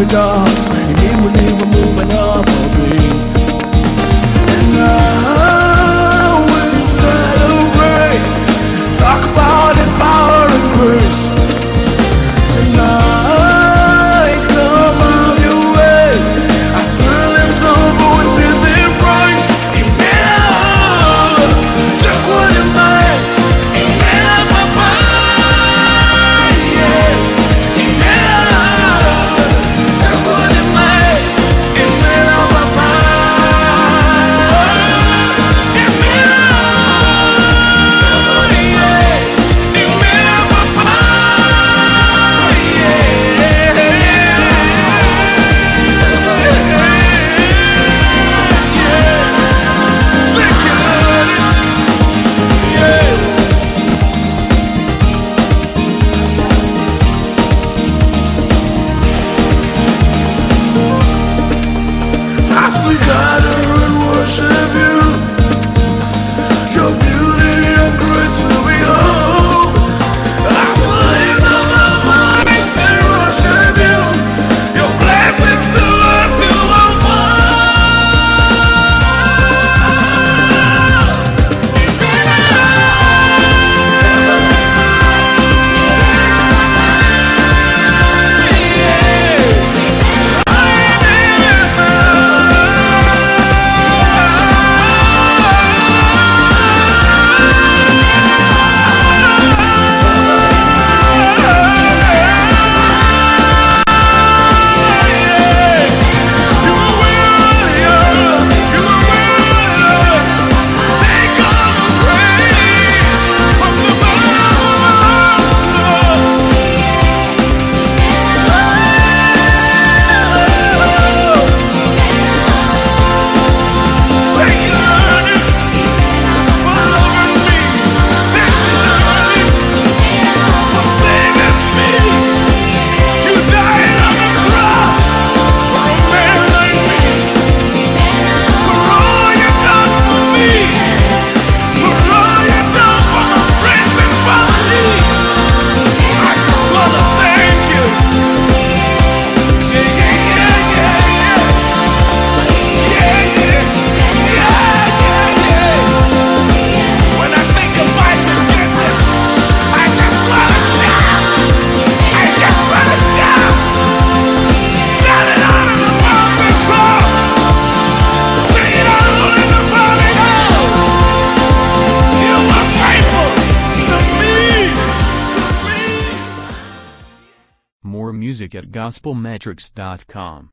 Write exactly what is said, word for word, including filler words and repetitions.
dance, and it will leave a moving up for me. And now we celebrate, talk about His power and grace. Tonight, come out your way, I swear lift our voices in praise. Amen. Just what it might. Amen, Papa. Yeah. Amen. Just what it might. Amen, Papa. As we gather and worship you, your beauty and grace will behold. As we lift up our voice and worship you, your blessings to us will unfold. More music at gospel metrics dot com.